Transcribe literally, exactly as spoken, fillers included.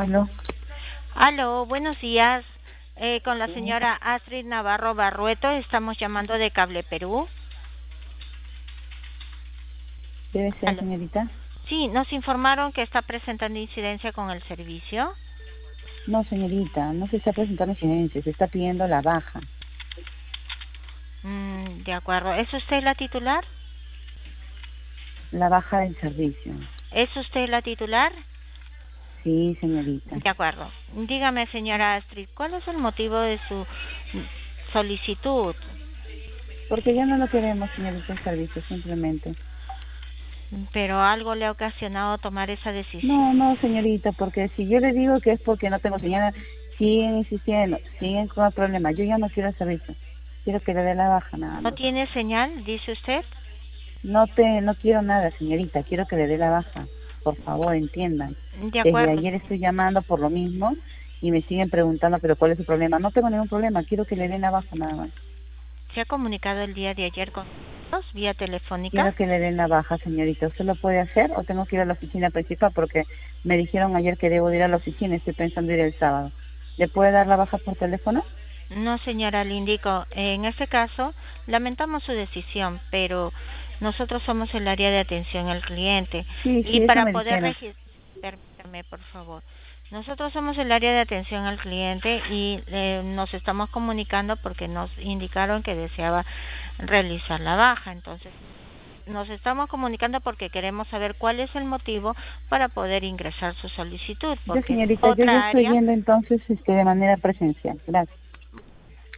Aló, Aló, buenos días. Eh, con la sí, señora Astrid Navarro Barrueto, estamos llamando de Cable Perú. debe ser, Aló. señorita. Sí, nos informaron que está presentando incidencia con el servicio. No, señorita, no se está presentando incidencia, se está pidiendo la baja, Mm, de acuerdo. ¿Es usted la titular? la baja del servicio. ¿Es usted la titular? Sí, señorita. De acuerdo. Dígame, señora Astrid, ¿cuál es el motivo de su solicitud? Porque ya no lo queremos, señorita, el servicio, simplemente. Pero algo le ha ocasionado tomar esa decisión. No, no, señorita, porque si yo le digo que es porque no tengo señal, siguen insistiendo, siguen con el problema. Yo ya no quiero el servicio, quiero que le dé la baja nada ¿No más. tiene señal, dice usted? No te, no quiero nada, señorita, quiero que le dé la baja. Por favor, entiendan. De Desde acuerdo. ayer estoy llamando por lo mismo y me siguen preguntando, pero ¿cuál es su problema? No tengo ningún problema, quiero que le den la baja nada más. ¿Se ha comunicado el día de ayer con nosotros vía telefónica? Quiero que le den la baja, señorita. ¿Usted lo puede hacer o tengo que ir a la oficina principal? Porque me dijeron ayer que debo de ir a la oficina, estoy pensando ir el sábado. ¿Le puede dar la baja por teléfono? No, señora, le indico, en este caso, lamentamos su decisión, pero nosotros somos el área de atención al cliente Sí, y sí, eso para me poder dijeron. registrar, permítame, por favor. Nosotros somos el área de atención al cliente y eh, nos estamos comunicando porque nos indicaron que deseaba realizar la baja. Entonces, nos estamos comunicando porque queremos saber cuál es el motivo para poder ingresar su solicitud, Ya, porque señorita, yo ya otra estoy área. yendo entonces este, de manera presencial. Gracias.